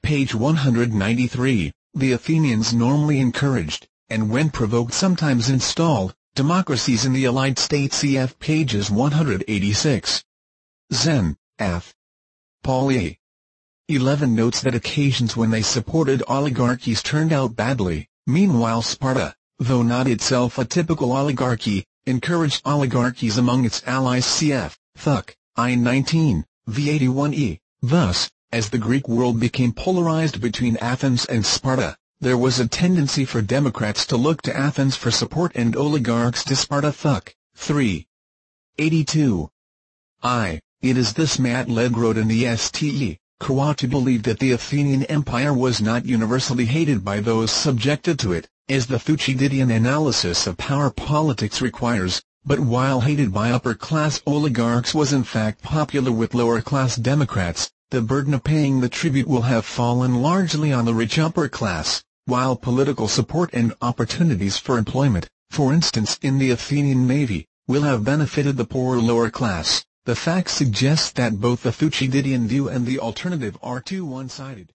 Page 193, the Athenians normally encouraged, and when provoked sometimes installed, democracies in the allied states. Cf. pages 186. Zen, F. Paul E. 11 notes that occasions when they supported oligarchies turned out badly. Meanwhile Sparta, though not itself a typical oligarchy, encouraged oligarchies among its allies. Cf. Thuc, I-19, V81e. Thus, as the Greek world became polarized between Athens and Sparta, there was a tendency for democrats to look to Athens for support and oligarchs to Sparta. Thuc, 3. 82. It is this Matt wrote in the Ste. Croatu believed that the Athenian Empire was not universally hated by those subjected to it, as the Thucydidean analysis of power politics requires, but while hated by upper-class oligarchs was in fact popular with lower-class democrats. The burden of paying the tribute will have fallen largely on the rich upper class, while political support and opportunities for employment, for instance in the Athenian navy, will have benefited the poorer lower class. The fact suggests that both the Thucydidean view and the alternative are too one-sided.